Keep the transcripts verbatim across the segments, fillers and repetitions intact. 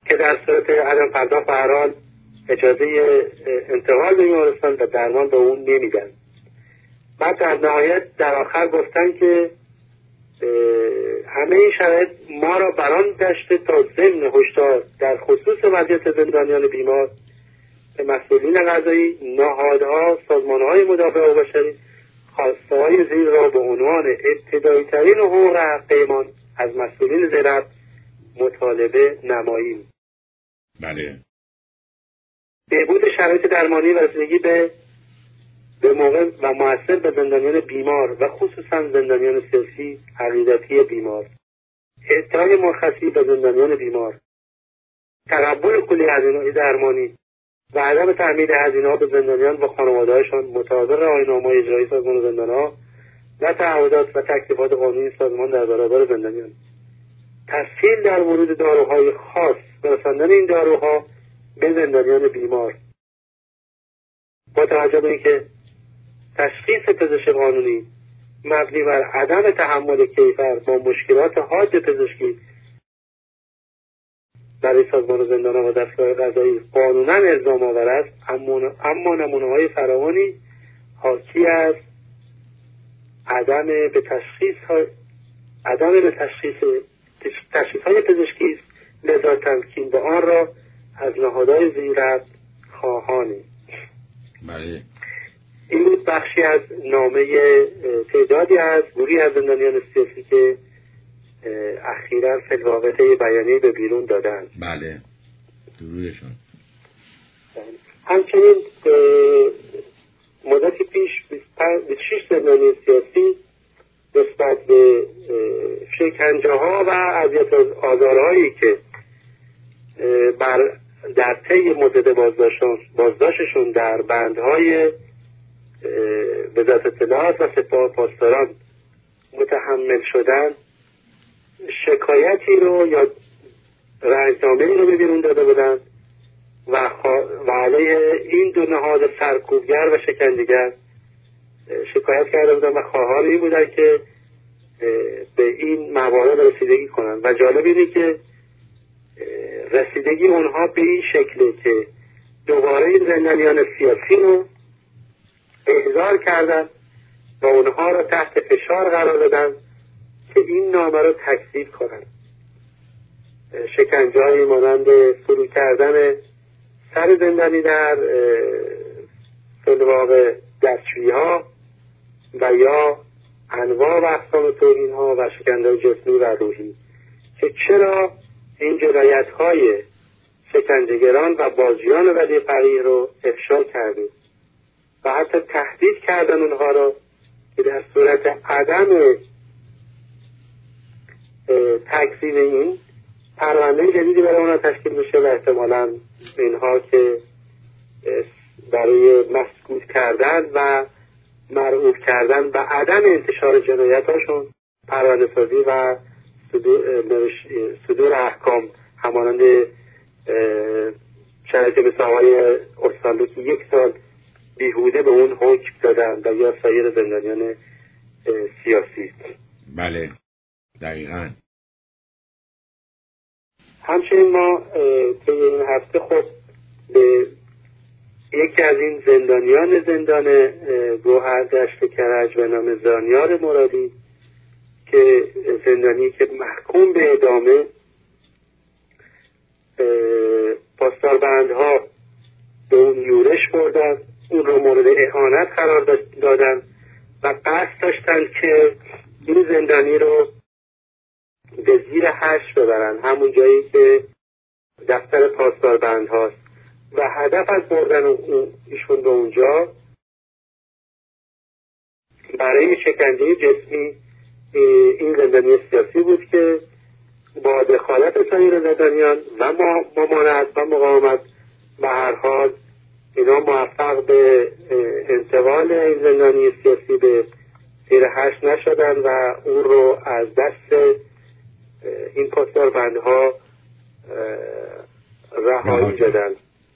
که در صورت عدم پرداخت به هر حال اجازه انتقال به بیمارستان و درمان به اون نمیدن. بعد در نهایت در آخر گفتن که همه این شرایط ما را بران داشته تا ضمن هشدار در خصوص وضعیت زندانیان بیمار به مسئولین قضایی، نهادها، سازمانهای مدافع حقوق بشری خواسته‌های زیر را به عنوان ابتدایی ترین حقوق حقیقیمان از مسئولین زیر مطالبه نماییم. بله. بهبود شرایط درمانی و رسیدگی به به موقع و مؤثر به زندانیان بیمار و خصوصا زندانیان سیاسی عقیدتی بیمار، اعطای مرخصی به زندانیان بیمار، تقبل کلی هزینه‌های درمانی و عدم تأمین هزینه‌ها به زندانیان و خانواده‌هاشان مطابق آیین‌نامه‌های اجرایی سازمان زندان‌ها و تعهدات و تکلیفات قانونی سازمان در برابر زندانیان، تسهیل در ورود داروهای خاص و رساندن این داروها به زندانیان بیمار، با توجه به اینکه تشخیص پزشک قانونی مبنی بر عدم تحمل کیفر با مشکلات حاد پزشکی برای سازمان زندان‌ها و دستگاه قضایی قانونا الزام آور است، اما نمونه‌های فراوانی حاکی از عدم به تشخیص ها... عدم به تشخیص تشخیص‌های پزشکی است، لذا تمکین به آن را از نهادهای زیرت خواهانیم. بله. این بود بخشی از نامه تعدادی از گروهی از زندانیان سیاسی که اخیراً فی الواقع بیانیه به بیرون دادن. بله. درودشون. همچنین مدتی پیش بیست و شش زندانی سیاسی نسبت به شکنجه ها و اذیت آزارهایی که بر در طی مدت بازداشتشون بازداشتشون در بندهای وزارت اطلاعات و سپاه پاسداران متحمل شدن، شکایتی رو یا رنجنامه‌ای رو به بیرون داده بودن و, خوا... و علیه این دو نهاد سرکوبگر و شکنجهگر شکایت کرده بودن و خواهان این بودن که به این موارد رسیدگی کنن. و جالب اینه که رسیدگی اونها به این شکله که دوباره این زندانیان سیاسی رو احضار کردن و اونها رو تحت فشار قرار دادن که این نامه رو تکذیب کنن. شکنجه‌ای مانند فرو کردن سر زندانی در فلواقع دستشویی‌ها و یا انواع و اقسام توهین‌ها و شکنجه‌های جسمی و روحی که چرا این جنایت‌های شکنجهگران و بازجویان ولی فقیه رو افشا کردید و حتی تهدید کردن اونها رو که در صورت عدم تکذیب این پرونده جدیدی برای اونها تشکیل میشه و احتمالاً اینها که برای مسکوت کردن و مرعوب کردن و عدم انتشار جنایتاشون پرونده سازی و صدور, صدور احکام همانند شرایط مثل آقای ارسالو که یک سال بیهوده به اون حکم دادن و یا سایر زندانیان سیاسی. بله دقیقاً. همچنین ما طی این هفته خود به یکی از این زندانیان زندان گوهر دشت کرج به نام زانیار مرادی که زندانی که محکوم به اعدامه، پاسداربندها به اون یورش بردن، اون رو مورد اهانت قرار دادن و قصد داشتن که این زندانی رو به زیر هشت ببرن، همون جایی که دفتر پاسداربند هاست و هدف از بردن ایشون به اونجا برای شکنجه جسمی این زندانی سیاسی بود که با دخالت سایر زندانیان و ممانعت و مقاومت به هر حال اینا موفق به انتقال این زندانی سیاسی به زیر هشت نشدن و اون رو از دست این پاسداربندها رهایی دادن.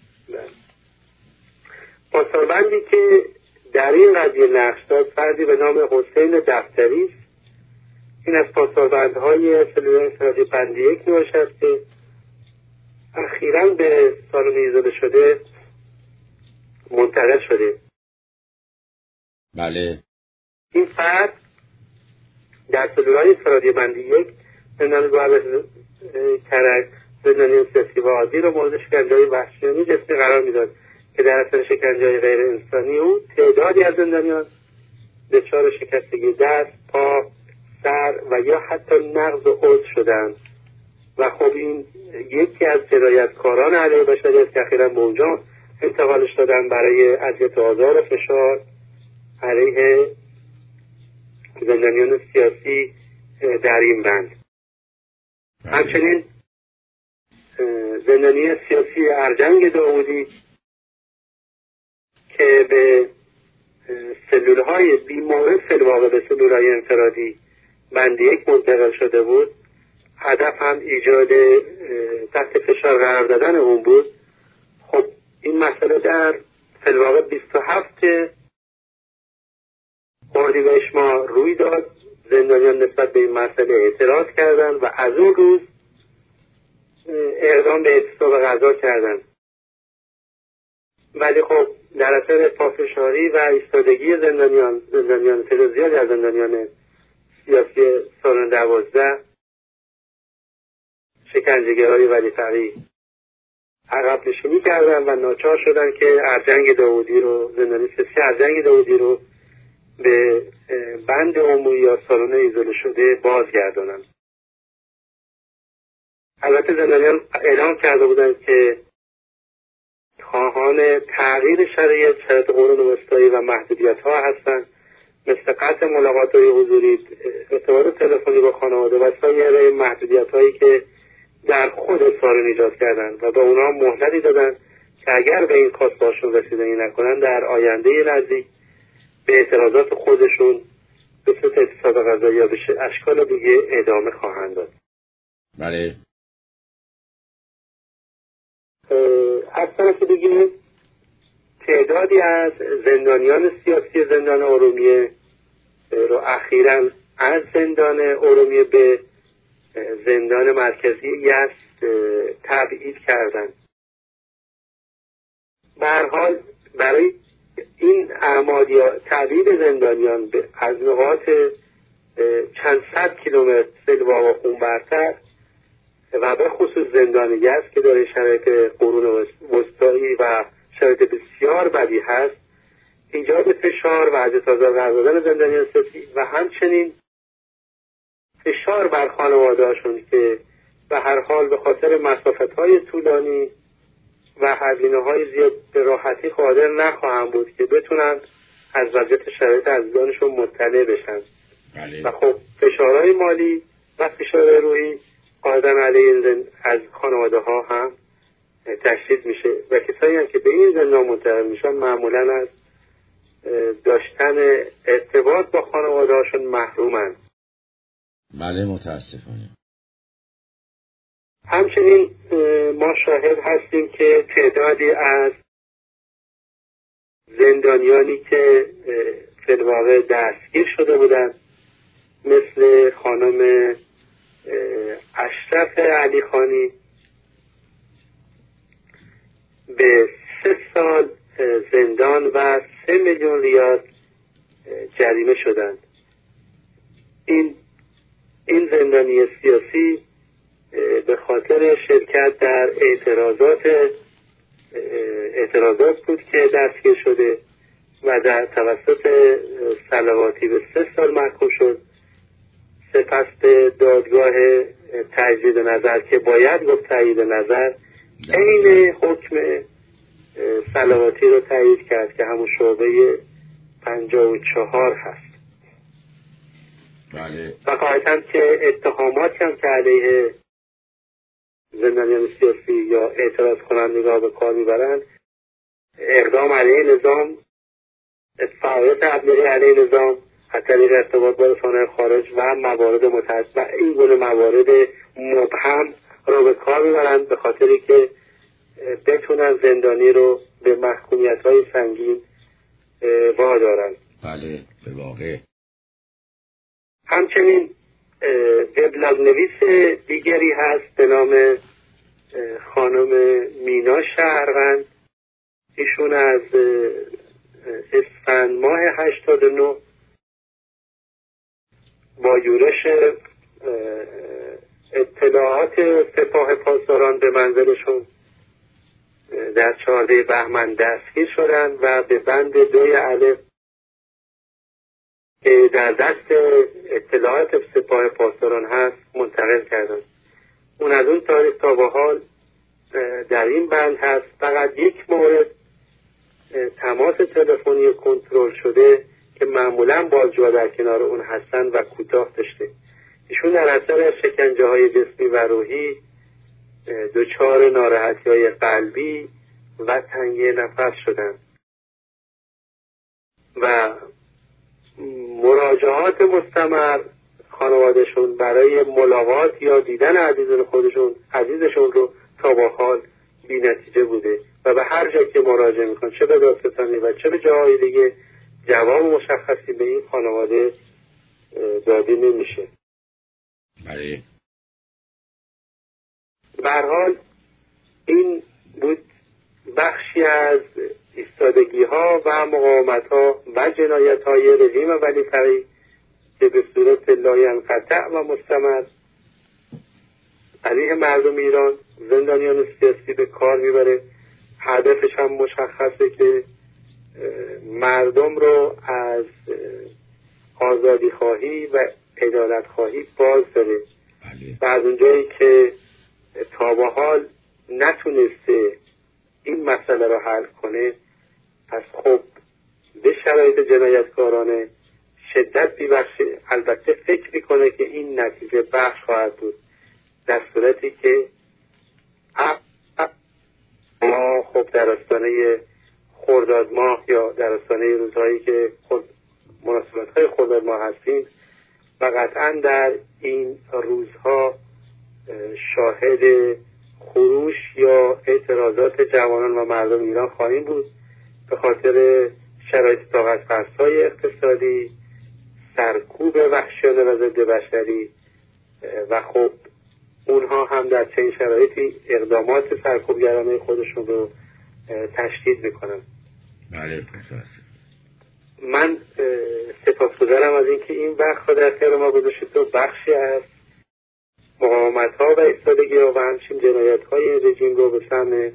پاسداربندی که در این قضیه نقش داشت فردی به نام حسین دفتری است. این از پاسداربندهای سلول انفرادی بند یک نوشت است که اخیراً به سالن ایزوله شده منتقل شده. بله. این فرد در سلولهای انفرادی بندی یک زندانی باید کرک زندانی سیاسی و عادی رو مورد شکنجه‌های وحشیانه جسمی قرار میداد که در اثر شکنجه‌های غیر انسانی او تعدادی از زندانیان دچار شکستگی دست، پا، سر و یا حتی نقض و عضو شدند و خب این یکی از جنایتکاران علیه بشریت که اخیراً به اونجا انتقالش دادن برای اذیت و آزار و فشار علیه زندانیان سیاسی در این بند. همچنین زندانی سیاسی ارجنگ داودی که به سلولهای بیمورد فی‌الواقع به سلولهای انفرادی بند یک منتقل شده بود، هدف هم ایجاد تحت فشار قرار دادن اون بود. خب این مسئله در فی‌الواقع بیست و هفت اردیبهشت ماه روی داد. زندانیان نسبت به این مسئله اعتراض کردند و از اون روز اقدام به اعتصاب غذا کردند. ولی خب در اثر پافشاری و ایستادگی زندانیان زندانیان تعداد زیادی از زندانیان سیاسی سالن دوازده شکنجهگرای ولی فقیه عقب نشینی کردن و ناچار شدن که ارجنگ داودی رو زندانی سیاسی ارجنگ داودی رو به بند عمومی یا سالن ایزوله شده بازگردانند. البته زندانیان اعلام کرده بودند که خواهان تغییر شرایط شرایط قرون وسطایی و محدودیت ها هستند، مثل قطع ملاقات های حضوری، ارتباط تلفنی با خانواده و سایر محدودیت هایی که در خود سالن ایجاد کردند و به اونا مهلتی دادن که اگر به این خواست هاشون رسیدگی نکنن در آینده نزدیک به اعتراضات خودشون به صورت اعتصاب غذایی یا به اشکال دیگه ادامه خواهند داد. بله. از طرف دیگه تعدادی از زندانیان سیاسی زندان ارومیه رو اخیراً از زندان ارومیه به زندان مرکزی یزد تبعید کردند. به هر حال برای این اعمال یا تبعید زندانیان به از نقاط چند صد کیلومتر فی‌الواقع اونورتر و به خصوص زندان یزد که داره شرایط قرون وسطایی و شرایط بسیار بدی هست، ایجاد فشار و اذیت و آزار قرار دادن زندانیان سیاسی و همچنین فشار بر خانواده‌هاشون که به هر حال به خاطر مسافت‌های طولانی و هزینه‌های زیاد به راحتی قادر نخواهند بود که بتونن از وضعیت شرایط عزیزانشون مطلع بشن. بله. و خب فشارهای مالی و فشارهای روحی قاعدن علیه از خانواده‌ها هم تشدید میشه و کسایی هم که به این زندان منتقل میشن معمولا از داشتن ارتباط با خانواده‌هاشون محرومن. بله متاسفانه. همچنین ما شاهد هستیم که تعدادی از زندانیانی که فی‌الواقع دستگیر شده بودند مثل خانم اشرف علیخانی به سه سال زندان و سه میلیون ریال جریمه شدند. این این زندانی سیاسی به خاطر شرکت در اعتراضات اعتراضات بود که دستگیر شده و در توسط صلواتی به سه سال محکوم شد. سپس به دادگاه تجدید نظر که باید گفت تایید نظر عین حکم صلواتی رو تایید کرد که همون شعبه پنجاه و چهار هست. بله. و قاعدتاً که اتهامات هم که علیه زندانیان سیاسی یا اعتراض کنندگان به کار میبرند اقدام علیه نظام، فعالیت ابلاغی علیه نظام از طریق ارتباط با رسانه‌های خارج و موارد متعدد و این گونه موارد مبهم رو به کار میبرند به خاطری که بتونن زندانی رو به محکومیت‌های سنگین وادارن. بله به واقع. همچنین وبلاگ نویس دیگری هست به نام خانم مینا شهروند، ایشون از اسفند ماه هشتاد و نه با یورش اطلاعات سپاه پاسداران به منزلشون در چهارده بهمن دستگیر شدند و به بند دوی الف که در دست اطلاعات سپاه پاسداران هست منتقل کردند. اون از اون تاریخ تا به حال در این بند هست. فقط یک مورد تماس تلفنی کنترل شده که معمولا بازجوها در کنار اون هستن و کوتاه داشته. ایشون در اثر شکنجه های جسمی و روحی دچار ناراحتی های قلبی و تنگی نفس شدن و مراجعات مستمر خانوادهشون برای ملاقات یا دیدن عزیزان خودشون عزیزشون رو تا به حال بی نتیجه بوده و به هر جا که مراجعه میکنن، چه به دادستانی و چه به جاهای دیگه، جواب مشخصی به این خانواده داده نمیشه. بله. به هر حال این بود بخشی از ایستادگی ها و مقاومت ها و جنایت های رژیم ولی فقیه که به صورت لاینقطع و مستمر علیه مردم ایران زندانیان سیاسی به کار میبره. هدفش هم مشخصه که مردم رو از آزادی خواهی و عدالت خواهی باز داره و از اونجایی که تا به حال نتونسته این مسئله رو حل کنه، پس خب به شرایط جنایتکارانه شدت بیبخشه. البته فکر میکنه که این نتیجه بخش خواهد بود در صورتی که ما خب در آستانه خرداد ماه یا در آستانه روزهایی که خود مناسبت های خرداد ماه هستیم و قطعا در این روزها شاهد خروش یا اعتراضات جوانان و مردم ایران خواهیم بود به خاطر شرایط طاقت فرسای اقتصادی، سرکوب وحشیانه و ضد بشری و خب اونها هم در چنین شرایطی اقدامات سرکوبگرانه خودشون رو تشدید میکنن. بله. من سپاسگزارم از اینکه این وقت رو در اختیار ما گذاشتید و بخشی از مقاومت ها و ایستادگی ها و همچنین جنایت های رژیم رو به سمع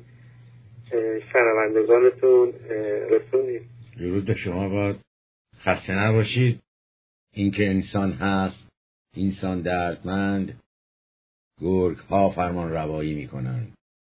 شنوندگانتون رسونید. درود به شما باد. خسته نباشید. اینکه انسان هست، انسان دردمند، گرگ ها فرمان روایی می کنند.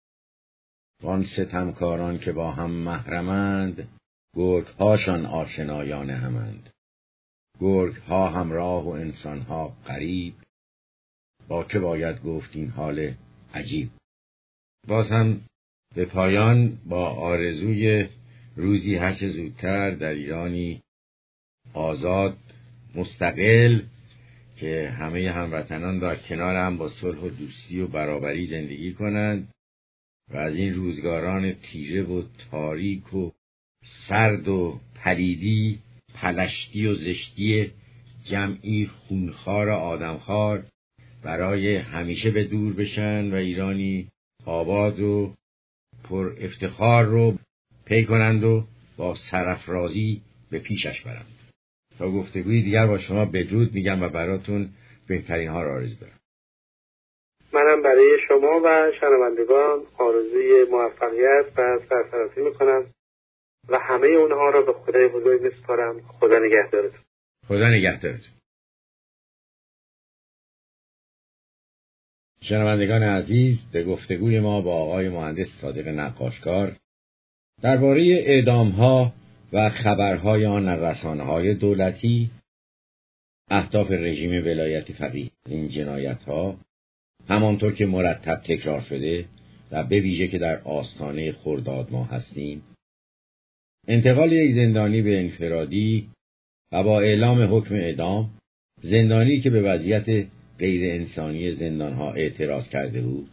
وان ستمکاران که با هم محرمند، گرگ هاشان آشنایان همند. گرگ ها همراه و انسان ها غریب، با که باید گفت این حال عجیب. باز هم به پایان با آرزوی روزی هرچه زودتر در ایرانی آزاد، مستقل که همه هموطنان در کنار هم با صلح و دوستی و برابری زندگی کنند و از این روزگاران تیره و تاریک و سرد و پلیدی، پلشتی و زشتی جمعی خونخوار آدمخوار برای همیشه به دور بشن و ایرانی آباد و پر افتخار رو پی کنند و با سرافرازی به پیشش برند. تا گفتگوی دیگر با شما بدرود میگم و براتون بهترین ها را آرزو دارم. منم برای شما و شنوندگان آرزوی موفقیت و سرفرازی میکنم و همه اونها را به خدای بزرگ میسپارم. خدا نگهدارتون. خدا نگهدارتون. شنوندگان عزیز، به گفتگوی ما با آقای مهندس صادق نقاشکار درباره اعدام‌ها و خبرهای آن در رسانه‌های دولتی، اهداف رژیم ولایت فقیه این جنایت‌ها همانطور که مرتب تکرار شده و به ویژه که در آستانه خرداد ماه هستیم، انتقال یک زندانی به انفرادی و با اعلام حکم اعدام، زندانی که به وضعیت غیر انسانی زندانها اعتراض کرده بود،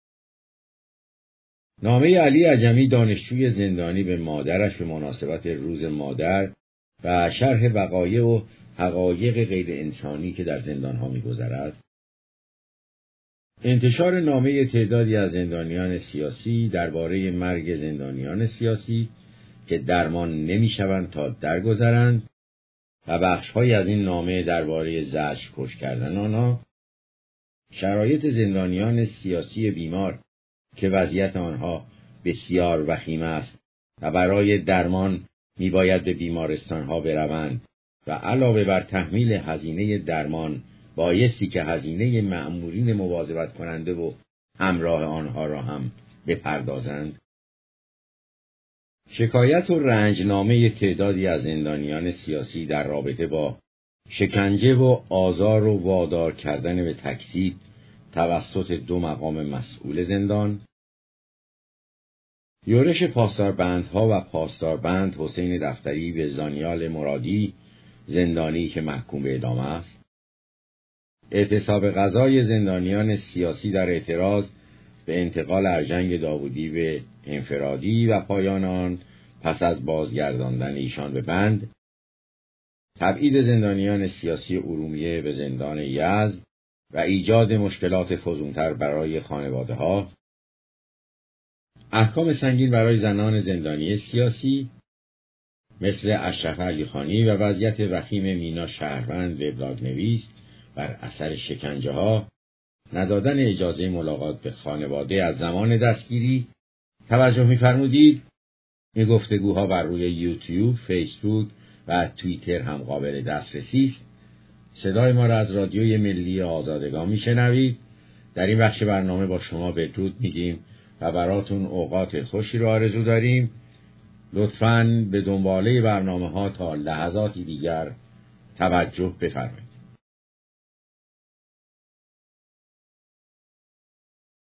نامه علی عجمی دانشجوی زندانی به مادرش به مناسبت روز مادر و شرح وقایع و حقایق غیر انسانی که در زندانها می‌گذرد، انتشار نامه تعدادی از زندانیان سیاسی درباره مرگ زندانیان سیاسی که درمان نمی‌شوند تا درگذرند و بخش‌هایی از این نامه درباره زجر کش کردن آنها، شرایط زندانیان سیاسی بیمار که وضعیت آنها بسیار وخیم است و برای درمان می‌باید به بیمارستان‌ها بروند و علاوه بر تحمیل هزینه درمان بایستی که هزینه مأمورین مواظبت کننده و همراه آنها را هم بپردازند. شکایت و رنجنامه تعدادی از زندانیان سیاسی در رابطه با شکنجه و آزار و وادار کردن به تکذیب توسط دو مقام مسئول زندان، یورش پاسداربندها و پاسداربند حسین دفتری به زانیال مرادی زندانی که محکوم به اعدام است، اعتصاب غذای زندانیان سیاسی در اعتراض به انتقال ارجنگ داوودی به انفرادی و پایان آن پس از بازگرداندن ایشان به بند، تبعید زندانیان سیاسی ارومیه به زندان یزد و ایجاد مشکلات فزونتر برای خانواده‌ها، احکام سنگین برای زنان زندانی سیاسی مثل اشرف علیخانی و وضعیت وخیم مینا شهروند وبلاگ نویس بر اثر شکنجه ها، ندادن اجازه ملاقات به خانواده از زمان دستگیری. توجه می‌فرمودید این گفتگوها بر روی یوتیوب، فیسبوک و توییتر هم قابل دسترسی است. صدای ما را از رادیوی ملی آزادگان میشنوید. در این بخش برنامه با شما بدرود میگیم و براتون اوقات خوشی را آرزو داریم. لطفاً به دنباله برنامه ها تا لحظاتی دیگر توجه بفرمایید.